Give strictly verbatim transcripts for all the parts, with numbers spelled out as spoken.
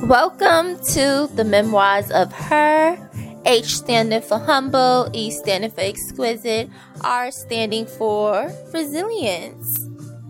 Welcome to the Memoirs of Her. H standing for humble, E standing for exquisite, R standing for resilience.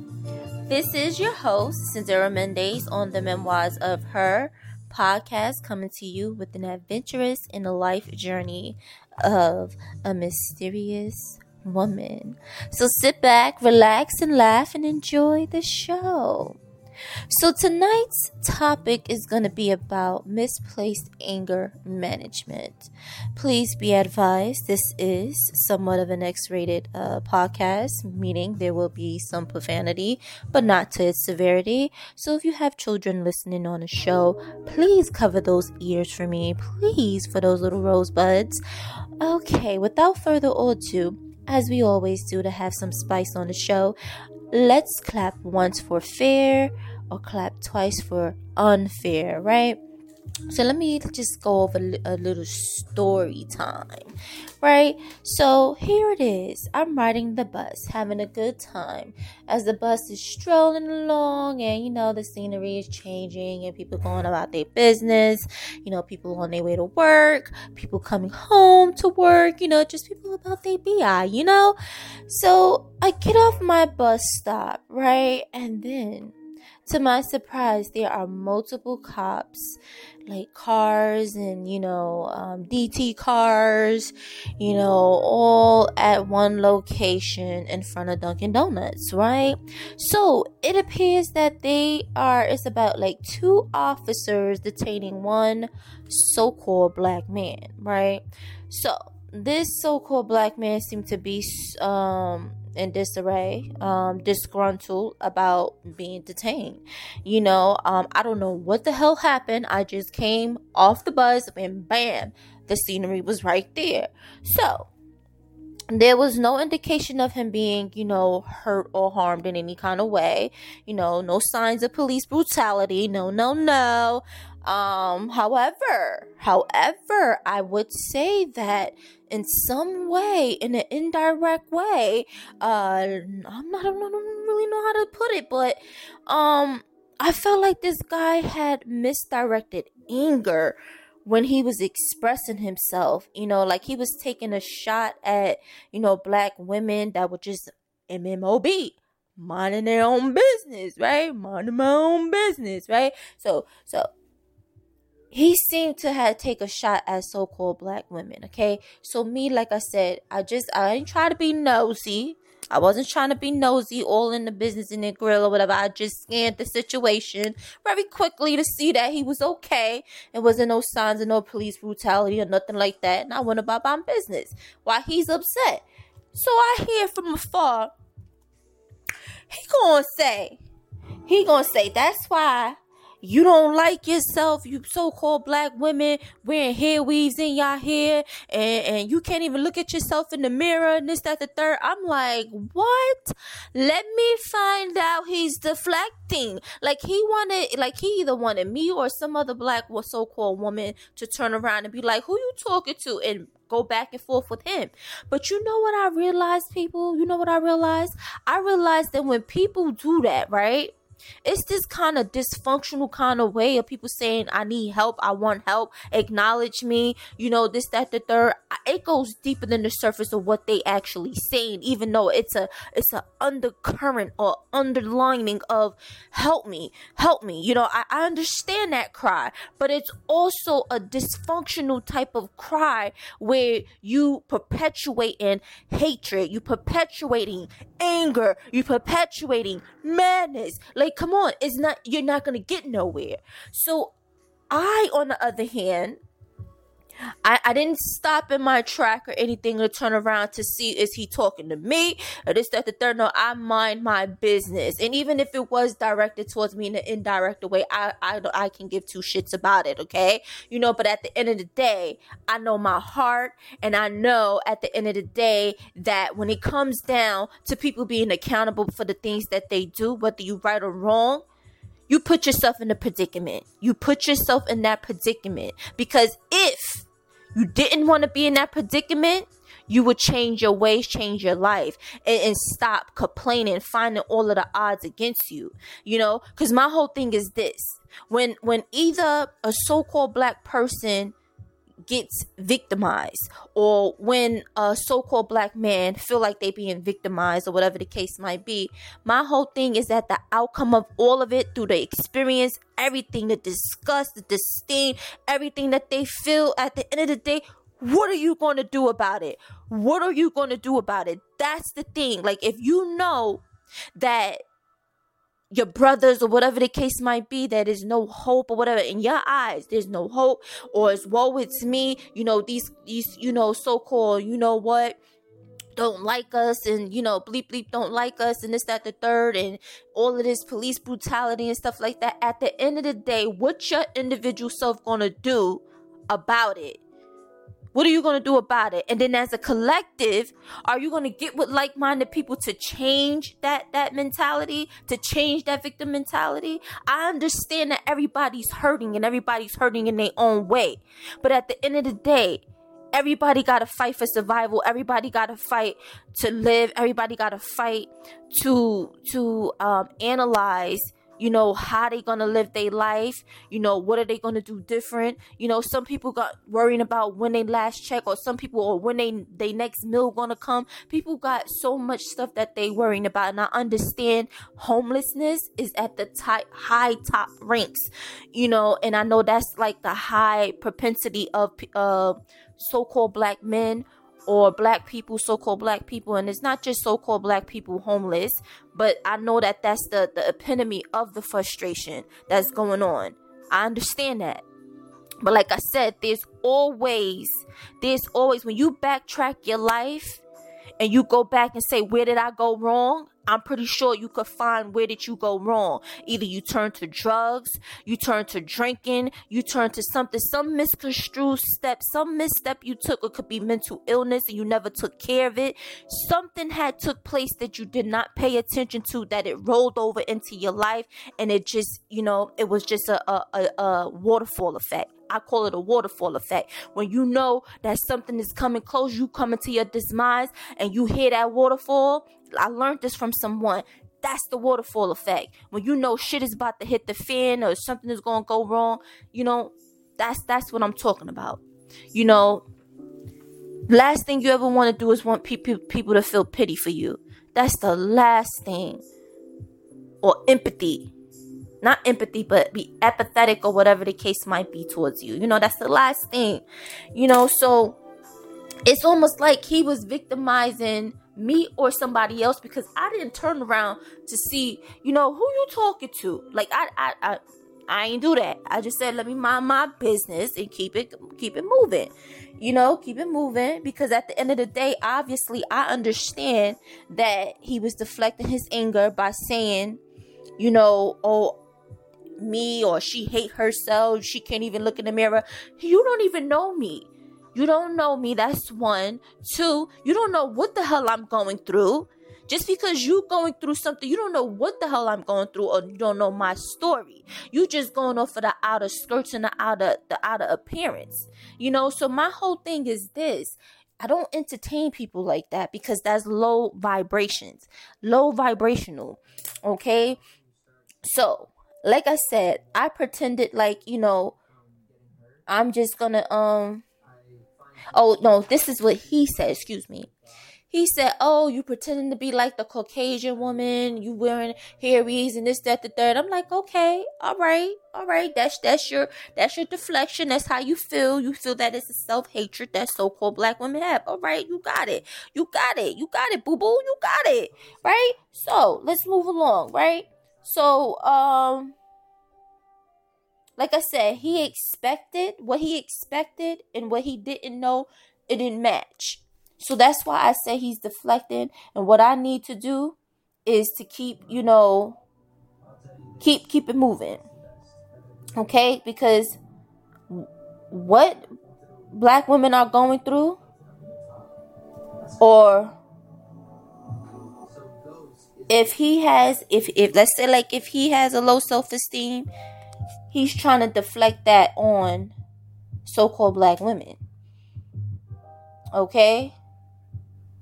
This is your host, Cynthia Mendez, on the Memoirs of Her podcast, coming to you with an adventurous and a life journey of a mysterious woman. So sit back, relax, and laugh and enjoy the show. So tonight's topic is going to be about misplaced anger management. Please be advised, this is somewhat of an X-rated uh, podcast, meaning there will be some profanity, but not to its severity. So if you have children listening on the show, please cover those ears for me, please, for those little rosebuds. Okay, without further ado, as we always do to have some spice on the show, let's clap once for fair or clap twice for unfair, right? So let me just go over a little story time, right? So here it is. I'm riding the bus, having a good time as the bus is strolling along, and you know, the scenery is changing and people going about their business, you know, people on their way to work, people coming home to work, you know, just people about their B I, you know? So I get off my bus stop, right? And then, to my surprise, there are multiple cops, like cars and, you know, um, D T cars, you know, all at one location in front of Dunkin' Donuts, right? So it appears that they are, it's about like two officers detaining one so-called black man, right? So this so-called black man seemed to be, um, in disarray, um, disgruntled about being detained. You know, um, I don't know what the hell happened. I just came off the bus and bam, the scenery was right there. So there was no indication of him being, you know, hurt or harmed in any kind of way. You know, no signs of police brutality. No, no, no. Um, however, however, I would say that in some way, in an indirect way, uh, I'm not, I don't really know how to put it, but, um, I felt like this guy had misdirected anger when he was expressing himself, you know, like he was taking a shot at, you know, black women that were just M M O B, minding their own business, right? Minding my own business, right? So, so, he seemed to have take a shot at so-called black women, okay? So me, like I said, I just, I didn't try to be nosy. I wasn't trying to be nosy, all in the business in the grill or whatever. I just scanned the situation very quickly to see that he was okay. It wasn't no signs of no police brutality or nothing like that. And I went about my business while he's upset. So I hear from afar, he gonna say, he gonna say, that's why you don't like yourself, you so-called black women wearing hair weaves in your hair, and, and you can't even look at yourself in the mirror, and this, that, the third. I'm like, what? Let me find out. He's deflecting. Like he wanted, like he either wanted me or some other black so-called woman to turn around and be like, who you talking to? And go back and forth with him. But you know what I realized, people? You know what I realized? I realized that when people do that, right? It's this kind of dysfunctional kind of way of people saying, I need help, I want help, acknowledge me, you know, this, that, the third. It goes deeper than the surface of what they actually saying, even though it's a it's a undercurrent or underlining of help me, help me. You know, I, I understand that cry, but it's also a dysfunctional type of cry where you perpetuating hatred, you perpetuating anger, you perpetuating madness. Like, come on, it's not, you're not gonna get nowhere. So I, on the other hand, I, I didn't stop in my track or anything to turn around to see, is he talking to me or this, that, the third. No, I mind my business. And even if it was directed towards me in an indirect way, I, I, I can give two shits about it, okay? You know, but at the end of the day, I know my heart, and I know at the end of the day that when it comes down to people being accountable for the things that they do, whether you right or wrong, you put yourself in a predicament. You put yourself in that predicament because if you didn't want to be in that predicament, you would change your ways, change your life, and, and stop complaining, finding all of the odds against you, you know, because my whole thing is this. When, when either a so-called black person gets victimized, or when a so-called black man feel like they being victimized, or whatever the case might be, my whole thing is that the outcome of all of it, through the experience, everything, the disgust, the disdain, everything that they feel, at the end of the day, what are you going to do about it? What are you going to do about it? That's the thing. Like, if you know that your brothers, or whatever the case might be, that there's no hope, or whatever, in your eyes, there's no hope, or it's woe, it's me, you know, these, these, you know, so-called, you know what, don't like us, and, you know, bleep bleep don't like us, and this, that, the third, and all of this police brutality and stuff like that. At the end of the day, what your individual self gonna do about it? What are you going to do about it? And then as a collective, are you going to get with like-minded people to change that, that mentality, to change that victim mentality? I understand that everybody's hurting, and everybody's hurting in their own way. But at the end of the day, everybody got to fight for survival. Everybody got to fight to live. Everybody got to fight to, to um, analyze, you know, how they gonna live their life, you know, what are they gonna do different? You know, some people got worrying about when they last check, or some people, or when they, they next meal gonna come. People got so much stuff that they worrying about. And I understand homelessness is at the top, high top ranks, you know, and I know that's like the high propensity of uh, so-called black men, or black people, so-called black people. And it's not just so-called black people homeless, but I know that that's the, the epitome of the frustration that's going on. I understand that. But like I said, there's always, there's always, when you backtrack your life and you go back and say, where did I go wrong? I'm pretty sure you could find where did you go wrong. Either you turn to drugs, you turn to drinking, you turn to something, some misconstrued step, some misstep you took. It could be mental illness and you never took care of it. Something had took place that you did not pay attention to, that it rolled over into your life, and it just, you know, it was just a, a, a, a waterfall effect. I call it a waterfall effect. When you know that something is coming close, you coming to your demise, and you hear that waterfall. I learned this from someone. That's the waterfall effect. When you know shit is about to hit the fan, or something is going to go wrong, you know, that's that's what I'm talking about. You know, last thing you ever want to do is want people people to feel pity for you. That's the last thing. Or empathy. Not empathy, but be apathetic, or whatever the case might be towards you. You know, that's the last thing. You know, so it's almost like he was victimizing me or somebody else, because I didn't turn around to see, you know, who you talking to. Like, I, I, I, I ain't do that. I just said, let me mind my business and keep it, keep it moving. You know, keep it moving, because at the end of the day, obviously, I understand that he was deflecting his anger by saying, you know, oh, me, or she hate herself, she can't even look in the mirror. You don't even know me. You don't know me. That's one. Two, you don't know what the hell I'm going through. Just because you going through something, you don't know what the hell I'm going through, or you don't know my story. You just going off of the outer skirts and the outer, the outer appearance. You know, so my whole thing is this. I don't entertain people like that, because that's low vibrations. Low vibrational. Okay? So, like I said, I pretended like, you know, I'm just gonna, um, oh, no, this is what he said, excuse me. He said, oh, you pretending to be like the Caucasian woman, you wearing hairies and this, that, the third. I'm like, okay, all right, all right. That's, that's your, that's your deflection. That's how you feel. You feel that it's a self-hatred that so-called black women have. All right, you got it. You got it. You got it, boo-boo. You got it, right? So, let's move along, right? So, um, like I said, he expected what he expected, and what he didn't know, it didn't match. So that's why I say he's deflecting. And what I need to do is to keep, you know, keep, keep it moving. Okay? Because what black women are going through, or if he has, if, if let's say like if he has a low self-esteem, he's trying to deflect that on so-called black women. Okay?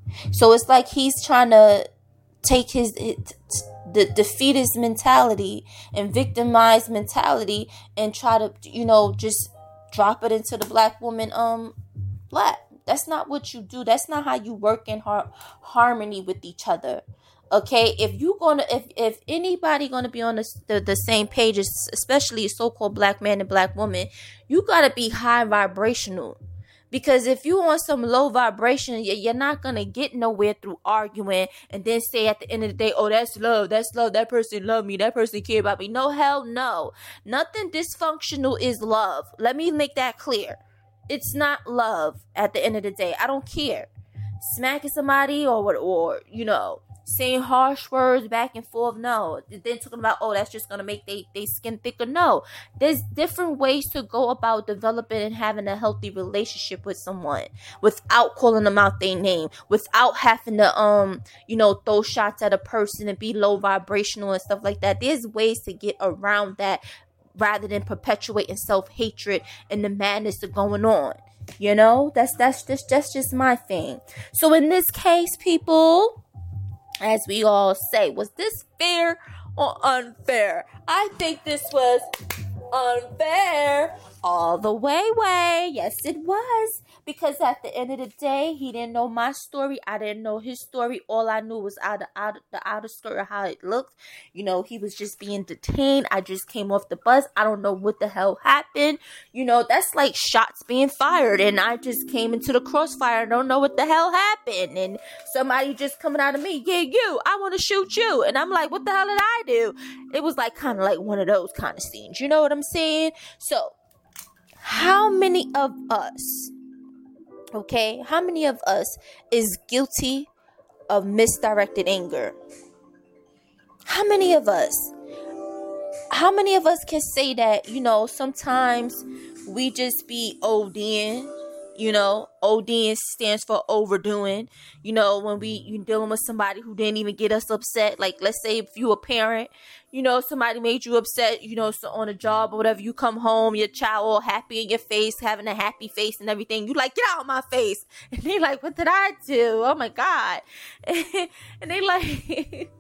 So it's like he's trying to take his, his the defeatist mentality and victimized mentality and try to, you know, just drop it into the black woman um black. That's not what you do. That's not how you work in har- harmony with each other. Okay, if you gonna if if anybody gonna be on the, the the same page, especially a so-called black man and black woman, you gotta be high vibrational. Because if you on some low vibration, you're not gonna get nowhere through arguing and then say at the end of the day, oh, that's love, that's love, that person love me, that person care about me. No, hell no. Nothing dysfunctional is love. Let me make that clear. It's not love at the end of the day. I don't care. Smacking somebody or what, or, you know, saying harsh words back and forth. No. Then talking about, oh, that's just going to make they, they skin thicker. No. There's different ways to go about developing and having a healthy relationship with someone without calling them out their name, without having to, um, you know, throw shots at a person and be low vibrational and stuff like that. There's ways to get around that rather than perpetuating self-hatred and the madness that's going on. You know, that's that's just that's just my thing. So in this case, people, as we all say, was this fair or unfair? I think this was unfair all the way way. Yes, it was. Because at the end of the day, he didn't know my story. I didn't know his story. All I knew was out of, out of the outer story of how it looked. You know, he was just being detained. I just came off the bus. I don't know what the hell happened. You know, that's like shots being fired. And I just came into the crossfire. I don't know what the hell happened. And somebody just coming out of me. Yeah, you. I want to shoot you. And I'm like, what the hell did I do? It was like kind of like one of those kind of scenes. You know what I'm saying? So, how many of us... Okay, how many of us is guilty of misdirected anger? How many of us? How many of us can say that, you know, sometimes we just be ODing, you know, ODing stands for overdoing, you know, when we, you dealing with somebody who didn't even get us upset. Like, let's say if you a parent, you know, somebody made you upset, you know, so on a job or whatever, you come home, your child all happy in your face, having a happy face and everything. You like, get out of my face. And they like, what did I do? Oh my God. And they like,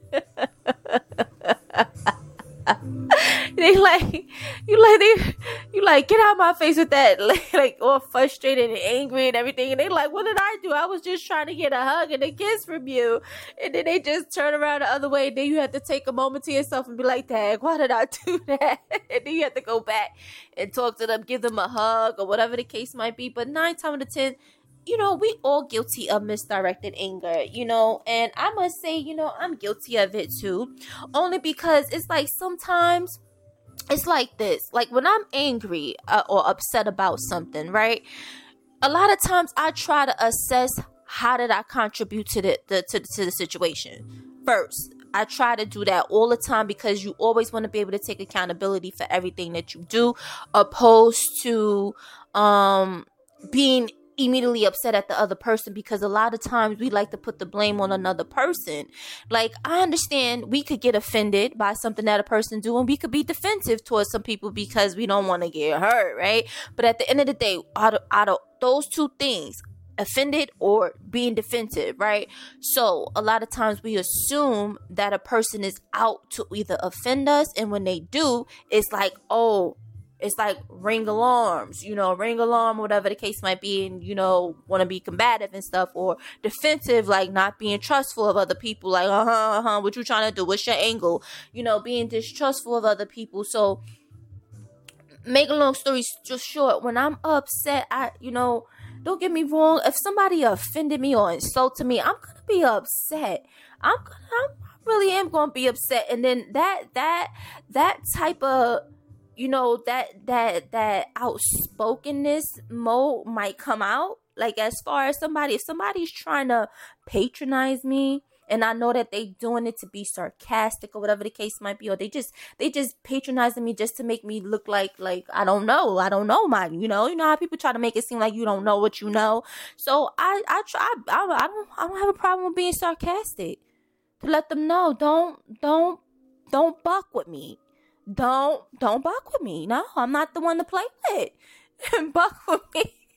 they like, you like, they, you like, get out of my face with that, like, like all frustrated and angry and everything. And they like, what did I do? I was just trying to get a hug and a kiss from you. And then they just turn around the other way. And then you have to take a moment to yourself and be like, dang, why did I do that? And then you have to go back and talk to them, give them a hug or whatever the case might be. But nine times out of ten, you know, we all guilty of misdirected anger, you know, and I must say, you know, I'm guilty of it too, only because it's like sometimes it's like this, like when I'm angry uh, or upset about something, right? A lot of times I try to assess how did I contribute to the, the to, to the situation first. I try to do that all the time because you always want to be able to take accountability for everything that you do, opposed to um being immediately upset at the other person, because a lot of times we like to put the blame on another person. Like, I understand we could get offended by something that a person do, and we could be defensive towards some people because we don't want to get hurt, right? But at the end of the day, out of, out of those two things, offended or being defensive, right? So a lot of times we assume that a person is out to either offend us, and when they do, it's like, oh, it's like ring alarms, you know, ring alarm, whatever the case might be, and, you know, want to be combative and stuff, or defensive, like not being trustful of other people, like, uh-huh, uh-huh, what you trying to do? What's your angle? You know, being distrustful of other people. So, make a long story just short, when I'm upset, I, you know, don't get me wrong, if somebody offended me or insulted me, I'm going to be upset. I'm going to, I really am going to be upset. And then that, that, that type of, you know, that that that outspokenness mode might come out. Like, as far as somebody, if somebody's trying to patronize me, and I know that they doing it to be sarcastic or whatever the case might be, or they just they just patronizing me just to make me look like like I don't know, I don't know my, you know, you know how people try to make it seem like you don't know what you know. So I I try I, I don't I don't have a problem with being sarcastic, to let them know, don't don't don't buck with me. Don't, don't buck with me. No, I'm not the one to play with. Buck with me.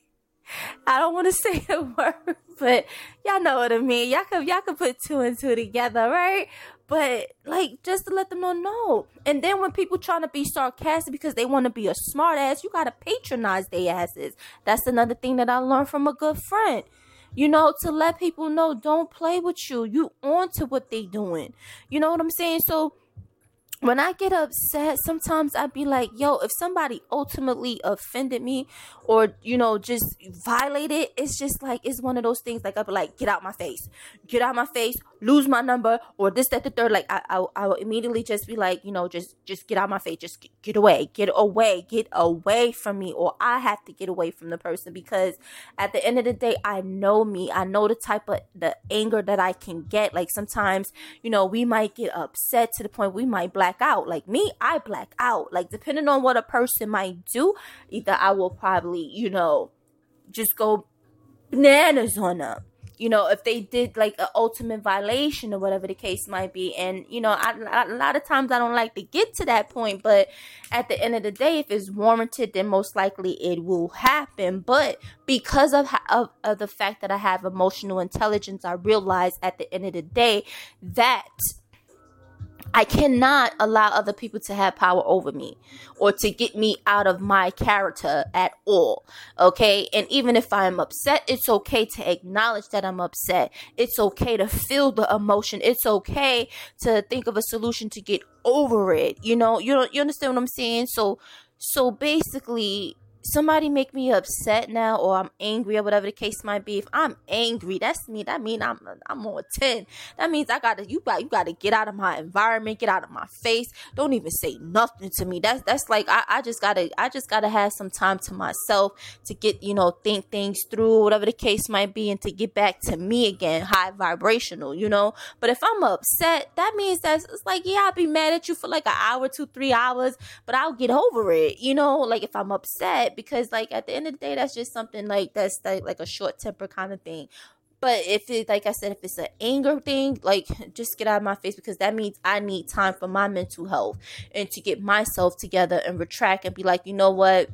I don't want to say the word, but y'all know what I mean. Y'all could, y'all could put two and two together, right? But, like, just to let them know, no. And then when people trying to be sarcastic because they want to be a smart ass, you got to patronize their asses. That's another thing that I learned from a good friend. You know, to let people know, don't play with you. You on to what they doing. You know what I'm saying? So, when I get upset, sometimes I be like, yo, if somebody ultimately offended me or, you know, just violated, it's just like, it's one of those things like, I be like, get out my face, get out my face, lose my number, or this, that, the third. Like, I, I, I will immediately just be like, you know, just, just get out my face, just get, get away, get away, get away from me, or I have to get away from the person because at the end of the day, I know me. I know the type of, the anger that I can get. Like, sometimes, you know, we might get upset to the point we might black out. Like me, I black out. Like, depending on what a person might do, either I will probably, you know, just go bananas on them. You know, if they did like an ultimate violation or whatever the case might be. And, you know, I, I, a lot of times I don't like to get to that point. But at the end of the day, if it's warranted, then most likely it will happen. But because of, of, of the fact that I have emotional intelligence, I realize at the end of the day that I cannot allow other people to have power over me or to get me out of my character at all. Okay. And even if I'm upset, it's okay to acknowledge that I'm upset. It's okay to feel the emotion. It's okay to think of a solution to get over it. You know, you don't, you understand what I'm saying? So, so basically, somebody make me upset now, or I'm angry, or whatever the case might be. If I'm angry, that's me. That means I'm I'm on ten. That means I gotta you got you gotta get out of my environment, get out of my face. Don't even say nothing to me. That's that's like I, I just gotta I just gotta have some time to myself to get, you know, think things through, whatever the case might be, and to get back to me again, high vibrational, you know. But if I'm upset, that means that's it's like, yeah, I'll be mad at you for like an hour, two, three hours, but I'll get over it, you know. Like if I'm upset. Because like at the end of the day, that's just something like that's like, like a short temper kind of thing. But if it, like I said, if it's an anger thing, like just get out of my face, because that means I need time for my mental health and to get myself together and retract and be like, you know what,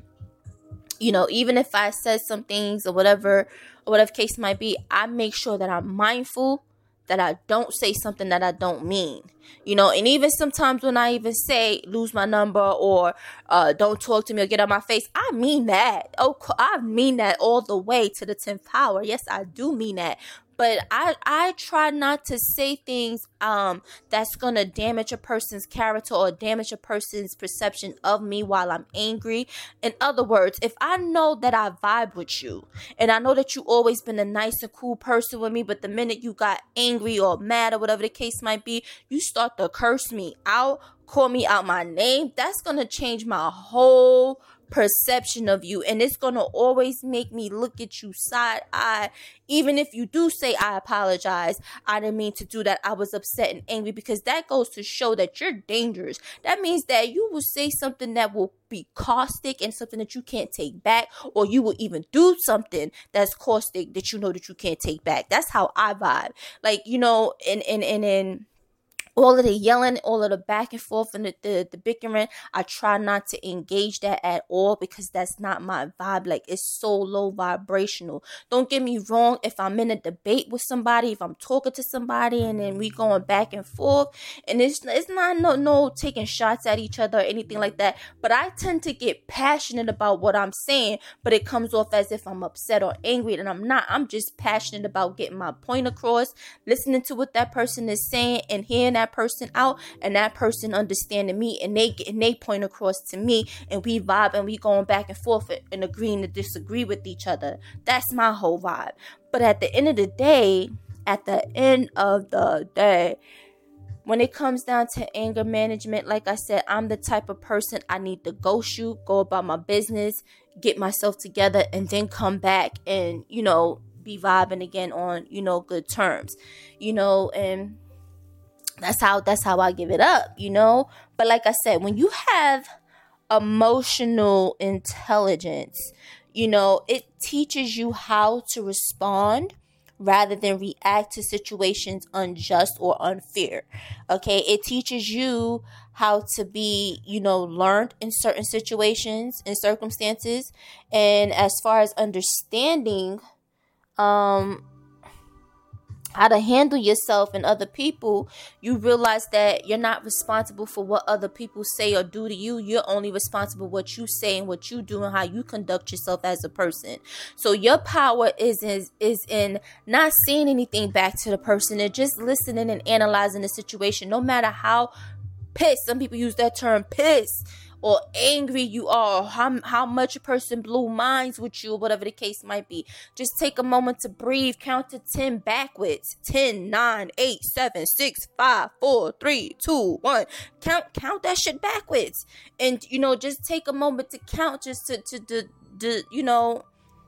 you know, even if I said some things or whatever, or whatever case might be, I make sure that I'm mindful that I don't say something that I don't mean, you know. And even sometimes when I even say lose my number or uh, don't talk to me or get on my face, I mean that. Oh, I mean that all the way to the tenth power. Yes, I do mean that. But I, I try not to say things um that's going to damage a person's character or damage a person's perception of me while I'm angry. In other words, if I know that I vibe with you and I know that you always been a nice and cool person with me, but the minute you got angry or mad or whatever the case might be, you start to curse me out, call me out my name, that's going to change my whole perception of you, and it's gonna always make me look at you side eye. Even if you do say I apologize, I didn't mean to do that, I was upset and angry, because that goes to show that you're dangerous. That means that you will say something that will be caustic and something that you can't take back, or you will even do something that's caustic that you know that you can't take back. That's how I vibe. Like, you know, and and and and all of the yelling, all of the back and forth and the, the, the bickering, I try not to engage that at all, because that's not my vibe. Like, it's so low vibrational. Don't get me wrong. If I'm in a debate with somebody, if I'm talking to somebody and then we going back and forth, and it's, it's not no, no taking shots at each other or anything like that, but I tend to get passionate about what I'm saying, but it comes off as if I'm upset or angry, and I'm not. I'm just passionate about getting my point across, listening to what that person is saying and hearing that person out, and that person understanding me, and they and they point across to me, and we vibe, and we going back and forth and agreeing to disagree with each other. That's my whole vibe. But at the end of the day, at the end of the day, when it comes down to anger management, like I said, I'm the type of person, I need to go shoot, go about my business, get myself together, and then come back and, you know, be vibing again on, you know, good terms, you know, and That's how that's how I give it up, you know. But like I said, when you have emotional intelligence, you know, it teaches you how to respond rather than react to situations unjust or unfair. Okay, it teaches you how to be, you know, learned in certain situations and circumstances. And as far as understanding um how to handle yourself and other people, you realize that you're not responsible for what other people say or do to you. You're only responsible for what you say and what you do and how you conduct yourself as a person. So your power is, is, is in not saying anything back to the person and just listening and analyzing the situation, no matter how pissed, some people use that term, pissed, or angry you are, or how, how much a person blew minds with you, or whatever the case might be. Just take a moment to breathe. Count to ten backwards. ten, nine, eight, seven, six, five, four, three, two, one. Count count that shit backwards. And, you know, just take a moment to count, just to, to, to, to you know,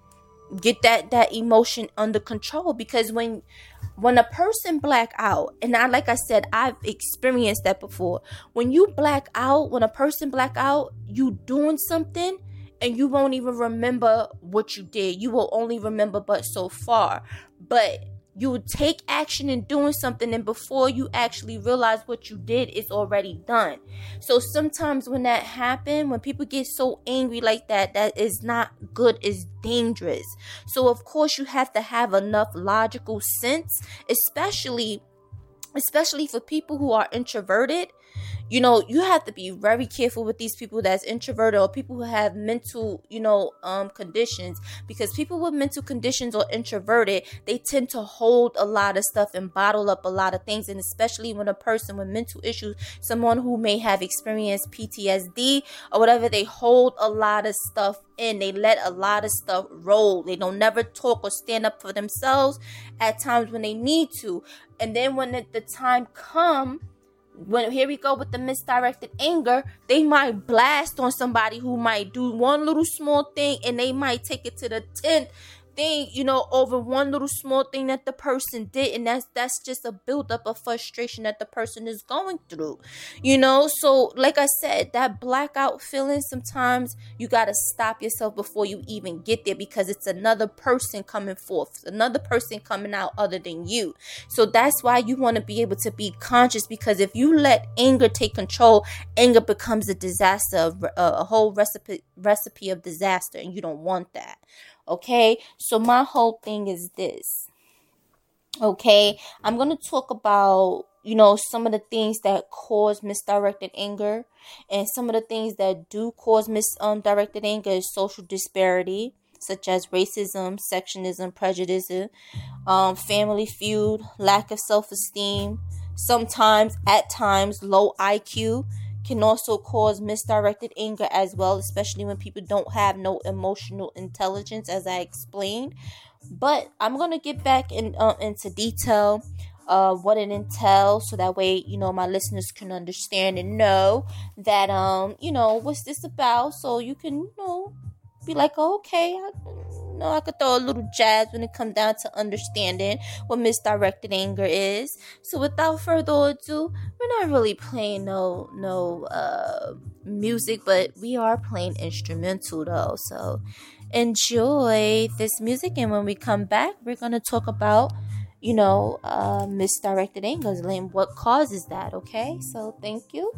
get that, that emotion under control. Because when when a person black out, and I, like I said, I've experienced that before. When you black out, when a person black out, you doing something and you won't even remember what you did. You will only remember but so far. But you take action in doing something, and before you actually realize what you did, it's already done. So sometimes when that happens, when people get so angry like that, that is not good, it's dangerous. So of course you have to have enough logical sense, especially especially for people who are introverted. You know, you have to be very careful with these people that's introverted, or people who have mental, you know, um, conditions, because people with mental conditions or introverted, they tend to hold a lot of stuff and bottle up a lot of things. And especially when a person with mental issues, someone who may have experienced P T S D or whatever, they hold a lot of stuff in. They let a lot of stuff roll. They don't never talk or stand up for themselves at times when they need to. And then when the, the time comes, when here we go with the misdirected anger, they might blast on somebody who might do one little small thing, and they might take it to the tenth thing, you know, over one little small thing that the person did. And that's that's just a buildup of frustration that the person is going through, you know. So like I said, that blackout feeling, sometimes you got to stop yourself before you even get there, because it's another person coming forth, another person coming out other than you. So that's why you want to be able to be conscious, because if you let anger take control, anger becomes a disaster, a whole recipe recipe of disaster, and you don't want that. Okay, so my whole thing is this. Okay, I'm going to talk about, you know, some of the things that cause misdirected anger, and some of the things that do cause misdirected anger is social disparity, such as racism, sectionism, prejudice, um, family feud, lack of self-esteem. Sometimes, at times, low I Q can also cause misdirected anger as well, especially when people don't have no emotional intelligence, as I explained. But I'm going to get back in, uh, into detail uh, what it entails, so that way, you know, my listeners can understand and know that, um, you know, what's this about, so you can, you know, be like, oh, okay, I, you know, I could throw a little jazz when it comes down to understanding what misdirected anger is. So without further ado, we're not really playing no no uh, music, but we are playing instrumental though. So enjoy this music, and when we come back, we're gonna talk about, you know, uh, misdirected anger and what causes that. Okay, so thank you.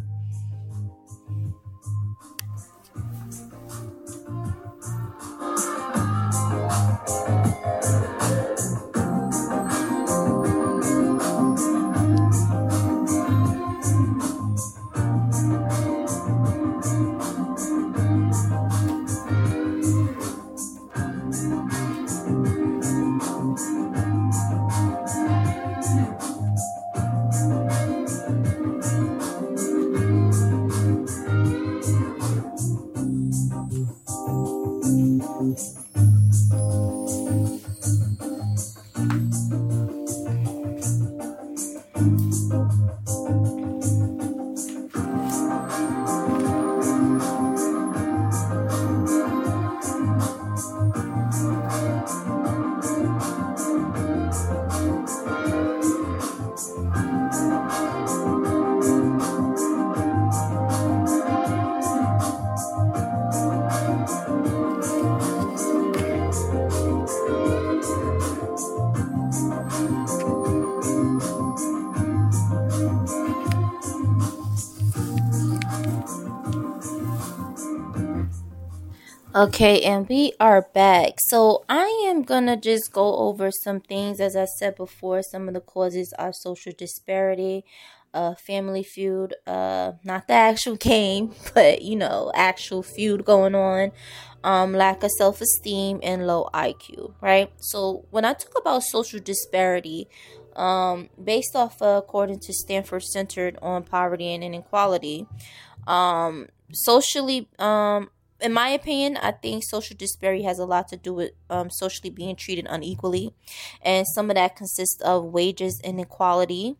Okay, and we are back. So I am gonna just go over some things. As I said before, some of the causes are social disparity, uh, family feud, uh, not the actual game, but you know, actual feud going on, um, lack of self esteem, and low I Q, right? So when I talk about social disparity, um, based off, uh, according to Stanford Centered on Poverty and Inequality, um, socially, um, in my opinion, I think social disparity has a lot to do with um, socially being treated unequally. And some of that consists of wages inequality,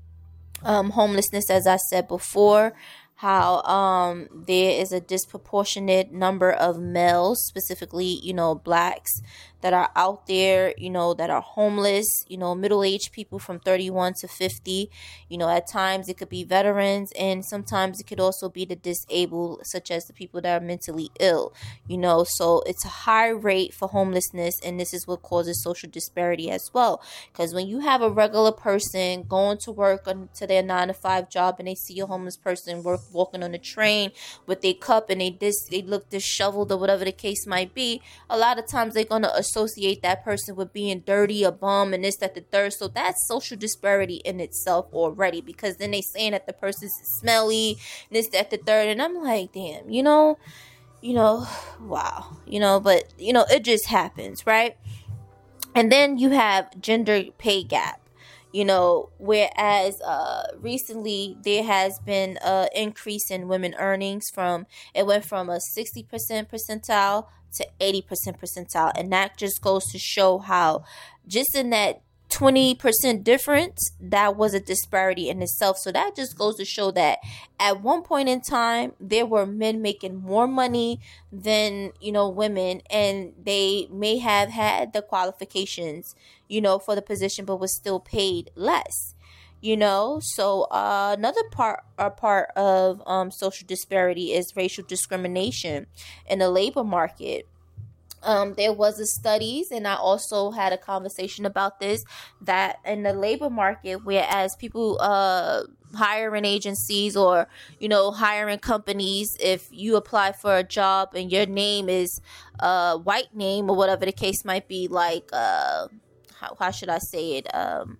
um, homelessness, as I said before, how um, there is a disproportionate number of males, specifically, you know, blacks, that are out there, you know, that are homeless, you know, middle-aged people from thirty-one to fifty. You know, at times it could be veterans, and sometimes it could also be the disabled, such as the people that are mentally ill, you know. So it's a high rate for homelessness, and this is what causes social disparity as well. Because when you have a regular person going to work on, to their nine to five job, and they see a homeless person work, walking on the train with their cup, and they dis, they look disheveled or whatever the case might be, a lot of times they're going to associate that person with being dirty, a bum, and this, that, the third. So that's social disparity in itself already, because then they saying that the person's smelly, this, that, the third. And I'm like, damn, you know, you know, wow, you know, but, you know, it just happens, right? And then you have gender pay gap, you know, whereas uh, recently there has been an increase in women earnings. From it went from a sixty percent percentile to eighty percent percentile. And that just goes to show how just in that twenty percent difference, that was a disparity in itself. So that just goes to show that at one point in time, there were men making more money than, you know, women, and they may have had the qualifications, you know, for the position, but was still paid less. You know, so uh, another part, a part of um, social disparity is racial discrimination in the labor market. Um, there was a studies, and I also had a conversation about this, that in the labor market, whereas people uh hiring agencies, or you know, hiring companies, if you apply for a job and your name is a white name or whatever the case might be, like uh how, how should I say it, um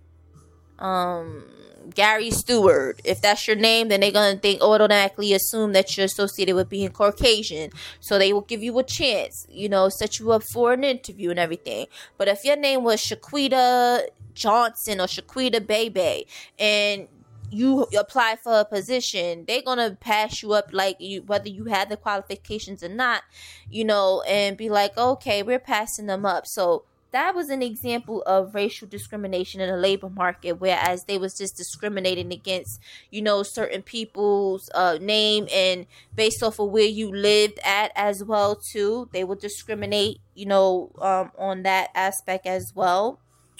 um Gary Stewart, if that's your name, then they're gonna think automatically assume that you're associated with being Caucasian, so they will give you a chance, you know, set you up for an interview and everything. But if your name was Shaquita Johnson or Shaquita Bebe, and you apply for a position, they're gonna pass you up, like, you, whether you had the qualifications or not, you know, and be like, okay, we're passing them up. So that was an example of racial discrimination in the labor market, whereas they was just discriminating against, you know, certain people's uh, name, and based off of where you lived at as well too. They would discriminate, you know, um, on that aspect as well.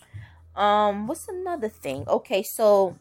Um, what's another thing? Okay, so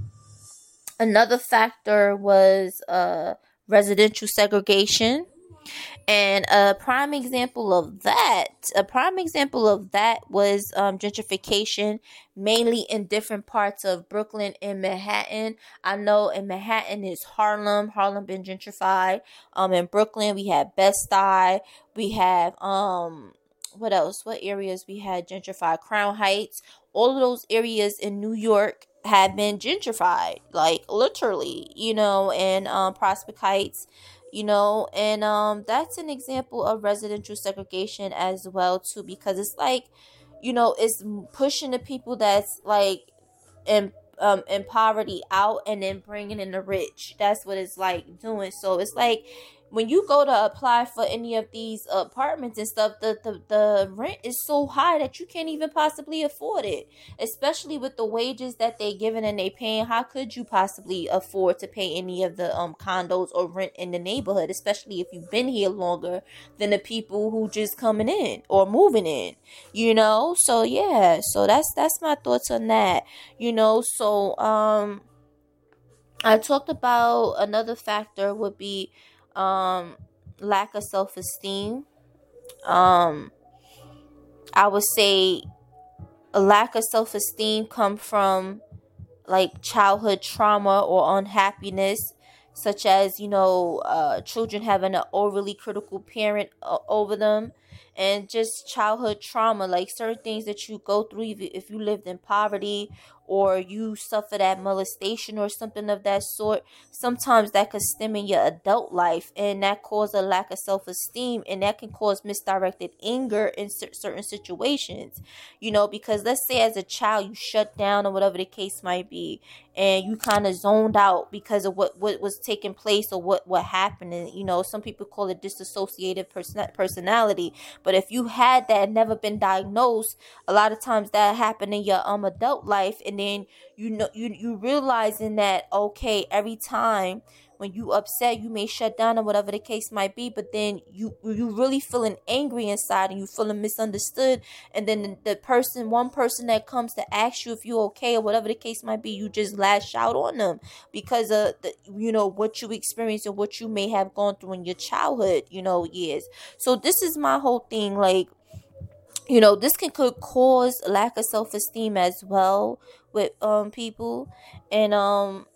another factor was uh, residential segregation. And a prime example of that, a prime example of that was um, gentrification, mainly in different parts of Brooklyn and Manhattan. I know in Manhattan is Harlem. Harlem been gentrified. Um, in Brooklyn we have Bed-Stuy. We have um, what else? What areas we had gentrified? Crown Heights. All of those areas in New York have been gentrified, like literally, you know, and um, Prospect Heights. You know, and um, that's an example of residential segregation as well too, because it's like, you know, it's pushing the people that's like in um in poverty out, and then bringing in the rich. That's what it's like doing. So it's like when you go to apply for any of these apartments and stuff, the, the, the rent is so high that you can't even possibly afford it, especially with the wages that they giving and they paying. How could you possibly afford to pay any of the um condos or rent in the neighborhood, especially if you've been here longer than the people who just coming in or moving in, you know? So yeah, so that's that's my thoughts on that, you know? So um I talked about another factor would be um lack of self-esteem. um I would say a lack of self-esteem come from like childhood trauma or unhappiness, such as, you know, uh, children having an overly critical parent uh, over them, and just childhood trauma, like certain things that you go through if you, if you lived in poverty, or you suffer that molestation or something of that sort. Sometimes that could stem in your adult life, and that cause a lack of self-esteem, and that can cause misdirected anger in cer- certain situations, you know, because let's say as a child you shut down or whatever the case might be, and you kind of zoned out because of what, what was taking place or what, what happened. And, you know, some people call it dissociative person- personality. But if you had that and never been diagnosed, a lot of times that happened in your um adult life. And then, you know, you, you realizing that, okay, every time when you upset, you may shut down or whatever the case might be, but then you you really feeling angry inside and you feeling misunderstood, and then the, the person, one person that comes to ask you if you're okay or whatever the case might be, you just lash out on them because of the, you know, what you experienced or what you may have gone through in your childhood, you know, years. So this is my whole thing, like, you know, this can could cause lack of self-esteem as well with um people, and um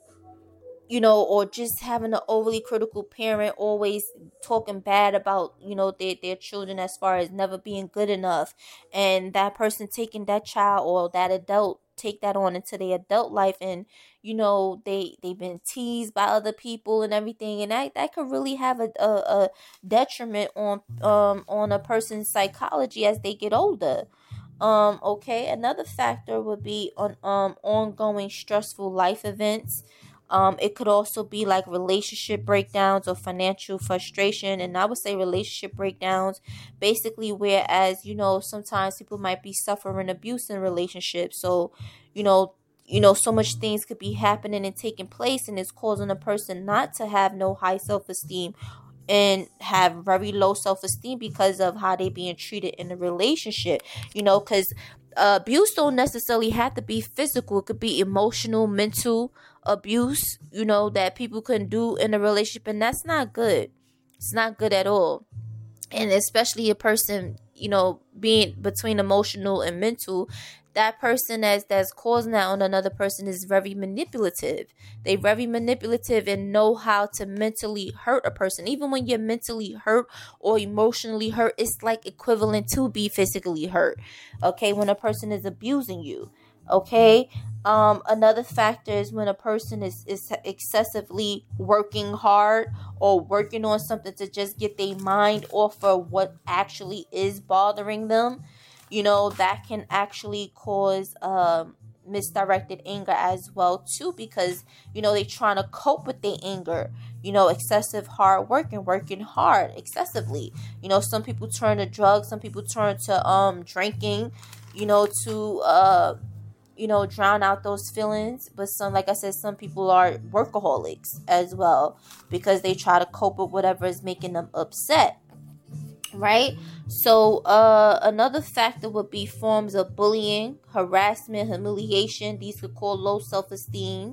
you know, or just having an overly critical parent always talking bad about, you know, their, their children as far as never being good enough, and that person taking that child or that adult take that on into their adult life, and, you know, they they've been teased by other people and everything, and that that could really have a, a, a detriment on um on a person's psychology as they get older. Um okay, another factor would be on um ongoing stressful life events. Um, it could also be like relationship breakdowns or financial frustration. And I would say relationship breakdowns, basically, whereas, you know, sometimes people might be suffering abuse in relationships. So, you know, you know, so much things could be happening and taking place, and it's causing a person not to have no high self-esteem and have very low self-esteem because of how they being treated in the relationship, you know, because uh, abuse don't necessarily have to be physical. It could be emotional, mental abuse, you know, that people can do in a relationship, and that's not good. It's not good at all. And especially a person, you know, being between emotional and mental, that person that's that's causing that on another person is very manipulative. They very manipulative and know how to mentally hurt a person. Even when you're mentally hurt or emotionally hurt, it's like equivalent to be physically hurt. Okay, when a person is abusing you. Okay. Um, another factor is when a person is, is excessively working hard or working on something to just get their mind off of what actually is bothering them. You know, that can actually cause um, misdirected anger as well too, because, you know, they're trying to cope with their anger. You know, excessive hard work and working hard excessively. You know, some people turn to drugs, some people turn to um drinking, you know, to uh you know, drown out those feelings. But some, like I said, some people are workaholics as well because they try to cope with whatever is making them upset. Right? So uh, another factor would be forms of bullying, harassment, humiliation. These could cause low self-esteem.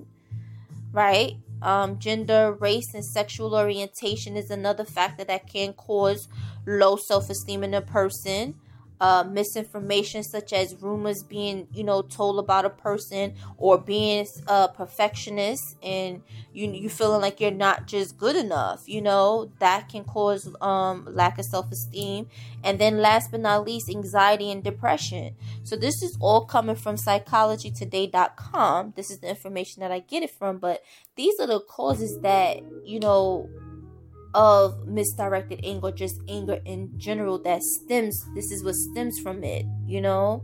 Right? Um, gender, race, and sexual orientation is another factor that can cause low self-esteem in a person. Uh, misinformation such as rumors being, you know, told about a person, or being a uh, perfectionist, and you you feeling like you're not just good enough, you know, that can cause um lack of self-esteem. And then last but not least, anxiety and depression. So this is all coming from psychology today dot com. This is the information that I get it from, but these are the causes that, you know, of misdirected anger, just anger in general, that stems, this is what stems from it, you know,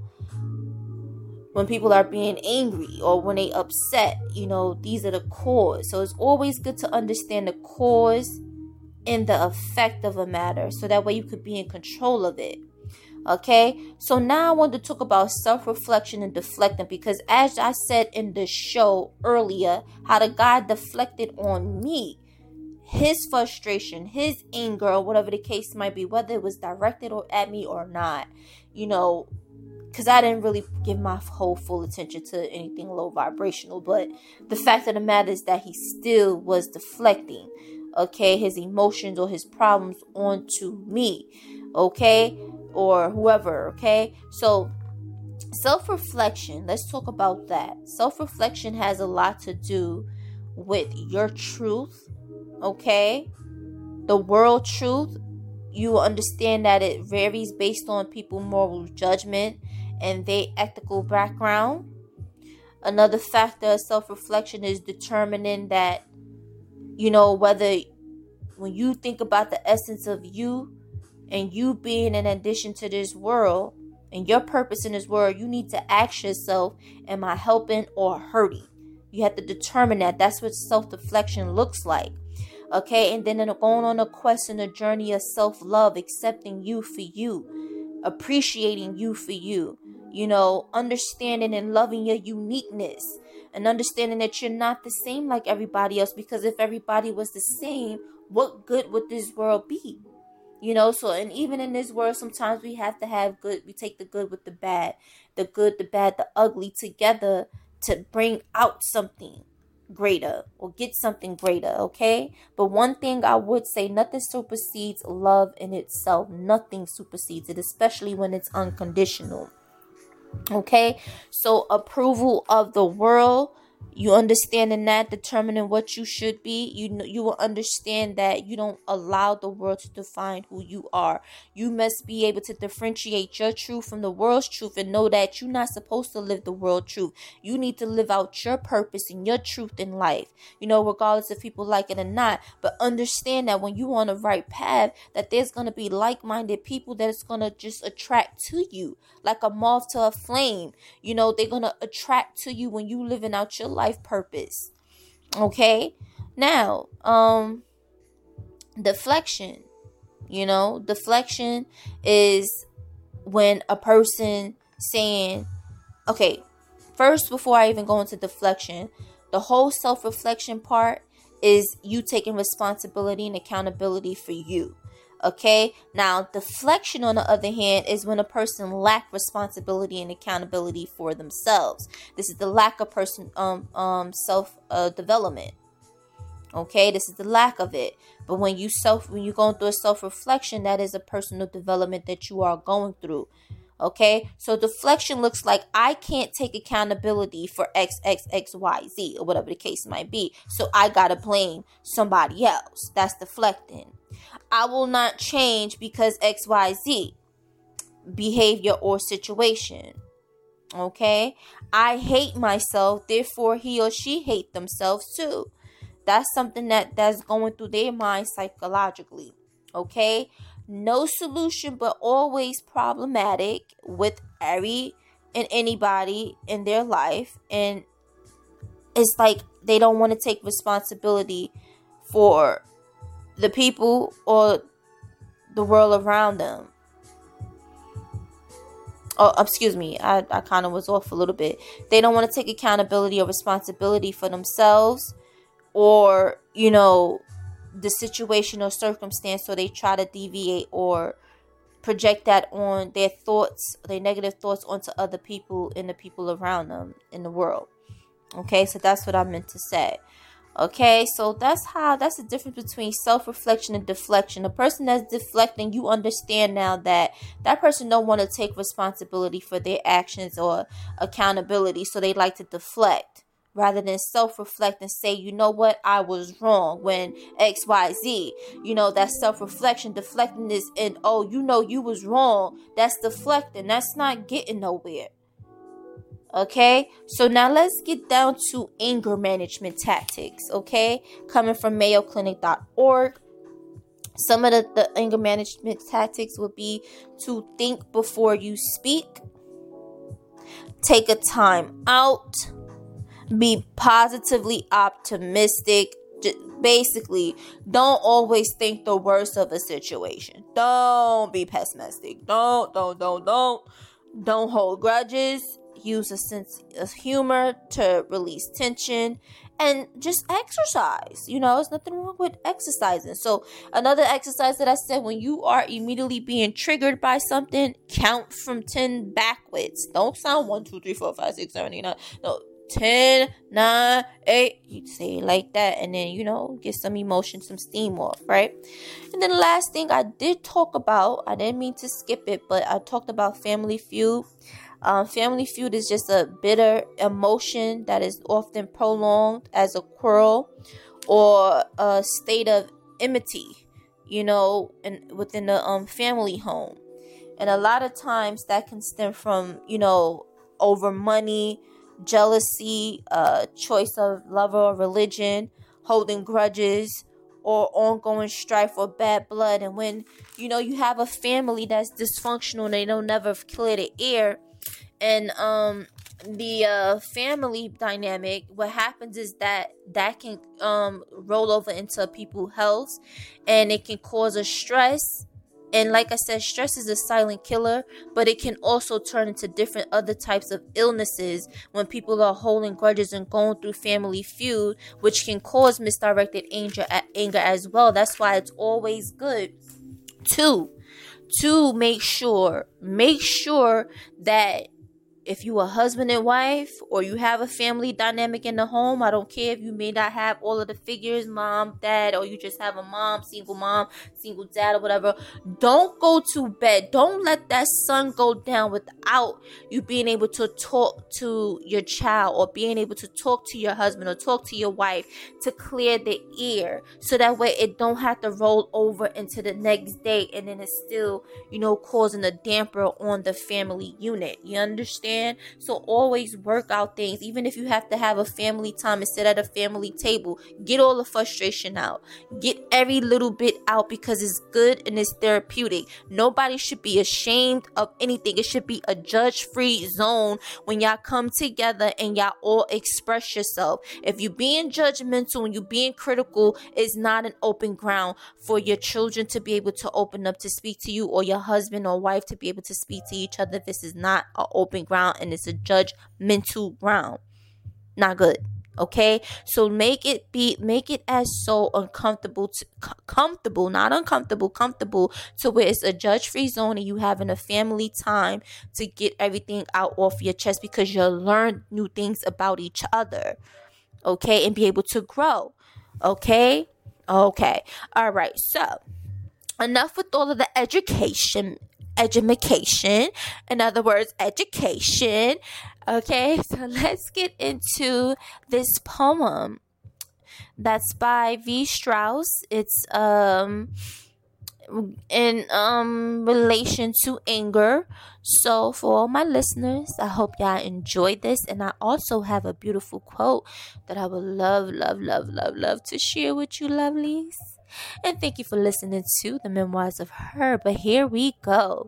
when people are being angry or when they upset, you know, these are the cause. So it's always good to understand the cause and the effect of a matter, so that way you could be in control of it. Okay, so now I want to talk about self-reflection and deflecting, because as I said in the show earlier, how the guy deflected on me, his frustration, his anger, or whatever the case might be, whether it was directed or at me or not, you know, because I didn't really give my whole full attention to anything low vibrational. But the fact of the matter is that he still was deflecting, okay, his emotions or his problems onto me, okay, or whoever, okay. So self-reflection, let's talk about that. Self-reflection has a lot to do with your truth, Okay? The world truth, you will understand that it varies based on people's moral judgment and their ethical background. Another factor of self-reflection is determining that, you know, whether when you think about the essence of you and you being an addition to this world and your purpose in this world, you need to ask yourself, am I helping or hurting? You have to determine that. That's what self-reflection looks like. Okay, and then going on a quest and a journey of self-love, accepting you for you, appreciating you for you, you know, understanding and loving your uniqueness, and understanding that you're not the same like everybody else, because if everybody was the same, what good would this world be? You know, so, and even in this world, sometimes we have to have good, we take the good with the bad, the good, the bad, the ugly together to bring out something greater or get something greater. Okay, but one thing I would say, nothing supersedes love in itself. Nothing supersedes it, especially when it's unconditional. Okay, so approval of the world, you understanding that, determining what you should be, you know, you will understand that you don't allow the world to define who you are. You must be able to differentiate your truth from the world's truth and know that you're not supposed to live the world truth. You need to live out your purpose and your truth in life, you know, regardless if people like it or not. But understand that when you're on the right path, that there's going to be like-minded people that it's going to just attract to you like a moth to a flame. You know, they're going to attract to you when you living out your life purpose. Okay, now um deflection, you know, deflection is when a person saying, okay, first, before I even go into deflection, the whole self-reflection part is you taking responsibility and accountability for you. Okay, now deflection, on the other hand, is when a person lacks responsibility and accountability for themselves. This is the lack of person um um self uh, development. Okay, this is the lack of it. But when you self when you're going through a self reflection, that is a personal development that you are going through. Okay, so deflection looks like I can't take accountability for X, X, X, Y, Z, or whatever the case might be. So I gotta blame somebody else. That's deflecting. I will not change because X, Y, Z behavior or situation. Okay, I hate myself, therefore he or she hate themselves too. That's something that that's going through their mind psychologically. Okay, no solution, but always problematic with every and anybody in their life. And it's like they don't want to take responsibility for the people or the world around them. Oh, excuse me, I, I kind of was off a little bit. They don't want to take accountability or responsibility for themselves or, you know, the situation or circumstance, so they try to deviate or project that on their thoughts, their negative thoughts onto other people and the people around them in the world. Okay, so that's what I meant to say. Okay, so that's how, that's the difference between self-reflection and deflection. The person that's deflecting, you understand now that that person don't want to take responsibility for their actions or accountability, so they like to deflect rather than self-reflect and say, you know what, I was wrong when X, Y, Z. You know, that's self-reflection. Deflecting is, and oh, you know you was wrong. That's deflecting. That's not getting nowhere. Okay, so now let's get down to anger management tactics, okay? Coming from mayo clinic dot org. Some of the, the anger management tactics would be to think before you speak, take a time out, be positively optimistic. Basically, don't always think the worst of a situation. Don't be pessimistic. Don't, don't, don't, don't. Don't hold grudges. Use a sense of humor to release tension, and just exercise. You know, there's nothing wrong with exercising. So another exercise that I said, when you are immediately being triggered by something, count from ten backwards. Don't sound one, two, three, four, five, six, seven, eight, nine. No, ten, nine, eight. You say it like that, and then, you know, get some emotion, some steam off, right? And then the last thing I did talk about, I didn't mean to skip it, but I talked about Family Feud. Um, family feud is just a bitter emotion that is often prolonged as a quarrel or a state of enmity, you know, and within the um family home. And a lot of times that can stem from, you know, over money, jealousy, uh, choice of lover or religion, holding grudges, or ongoing strife or bad blood. And when, you know, you have a family that's dysfunctional and they don't never clear the air, and um the uh family dynamic, what happens is that that can um roll over into people's health, and it can cause a stress. And like I said, stress is a silent killer, but it can also turn into different other types of illnesses when people are holding grudges and going through family feud, which can cause misdirected anger, anger as well. That's why it's always good to, to make sure, make sure that if you are husband and wife, or you have a family dynamic in the home, I don't care if you may not have all of the figures, mom, dad, or you just have a mom, single mom, single dad, or whatever. Don't go to bed. Don't let that sun go down without you being able to talk to your child, or being able to talk to your husband, or talk to your wife, to clear the air, so that way it don't have to roll over into the next day, and then it's still, you know, causing a damper on the family unit. You understand? So always work out things. Even if you have to have a family time and sit at a family table, get all the frustration out. Get every little bit out, because it's good and it's therapeutic. Nobody should be ashamed of anything. It should be a judge-free zone when y'all come together and y'all all express yourself. If you being judgmental and you being critical, it's not an open ground for your children to be able to open up to speak to you, or your husband or wife to be able to speak to each other. This is not an open ground, and it's a judgmental ground. Not good. Okay, so make it be make it as so uncomfortable to c- comfortable not uncomfortable comfortable to where it's a judge-free zone, and you having a family time to get everything out off your chest, because you'll learn new things about each other. Okay, and be able to grow. Okay okay all right, so enough with all of the education education in other words, education. Okay, so let's get into this poem that's by V. Strauss. It's um in um relation to anger. So for all my listeners, I hope y'all enjoyed this, and I also have a beautiful quote that I would love love love love love to share with you lovelies. And thank you for listening to the Memoirs of Her. But here we go.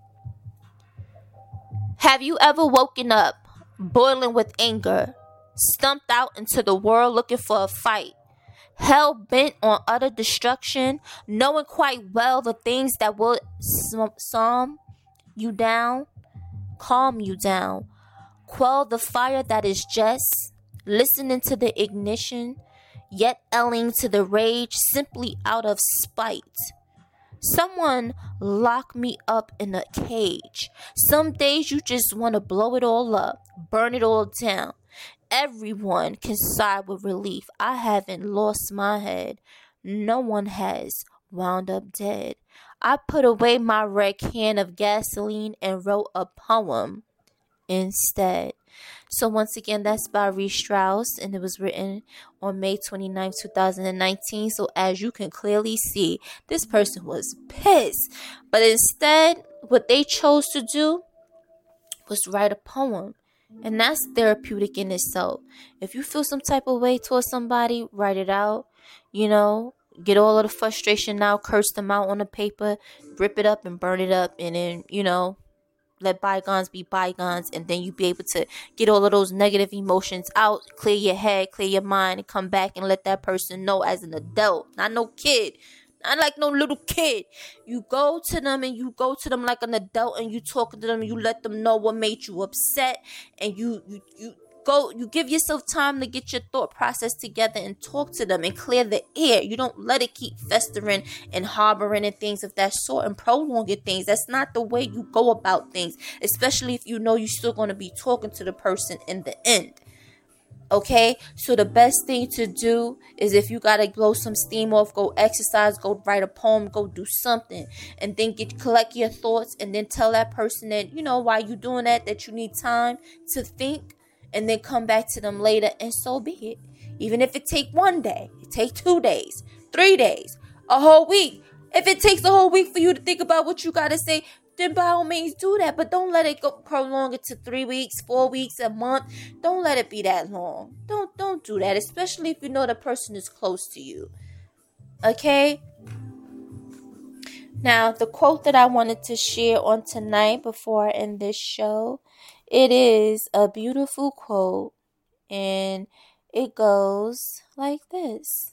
Have you ever woken up boiling with anger, stumped out into the world looking for a fight, hell bent on utter destruction, knowing quite well the things that will calm you down, calm you down, quell the fire that is just, listening to the ignition, yet yelling to the rage simply out of spite? Someone lock me up in a cage. Some days you just want to blow it all up, burn it all down. Everyone can sigh with relief. I haven't lost my head. No one has wound up dead. I put away my red can of gasoline and wrote a poem instead. So once again, that's by Ree Strauss, and it was written on May twenty-ninth, twenty nineteen. So as you can clearly see, this person was pissed. But instead, what they chose to do was write a poem. And that's therapeutic in itself. If you feel some type of way towards somebody, write it out. You know, get all of the frustration out, curse them out on the paper, rip it up and burn it up, and then, you know, let bygones be bygones, and then you be able to get all of those negative emotions out, clear your head, clear your mind, and come back and let that person know as an adult, not no kid, not like no little kid. You go to them and you go to them like an adult, and you talk to them, and you let them know what made you upset, and you you you go, you give yourself time to get your thought process together and talk to them and clear the air. You don't let it keep festering and harboring and things of that sort and prolonging things. That's not the way you go about things, especially if you know you're still going to be talking to the person in the end. Okay, so the best thing to do is, if you gotta blow some steam off, go exercise, go write a poem, go do something, and then get collect your thoughts, and then tell that person that, you know, while you doing that, that you need time to think, and then come back to them later, and so be it. Even if it take one day, it take two days, three days, a whole week. If it takes a whole week for you to think about what you got to say, then by all means do that. But don't let it go prolong it to three weeks, four weeks, a month. Don't let it be that long. Don't don't do that, especially if you know the person is close to you. Okay? Now, the quote that I wanted to share on tonight before I end this show, it is a beautiful quote, and it goes like this.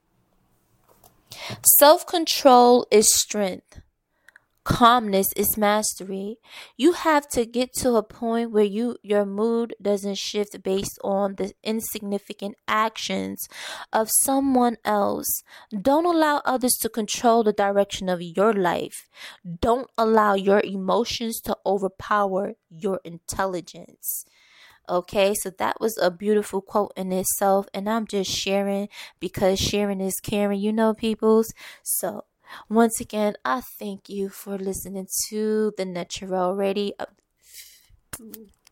Self-control is strength. Calmness is mastery. You have to get to a point where you your mood doesn't shift based on the insignificant actions of someone else. Don't allow others to control the direction of your life. Don't allow your emotions to overpower your intelligence. Okay, so that was a beautiful quote in itself, and I'm just sharing because sharing is caring, you know, peoples. So once again, I thank you for listening to the Natural Radio.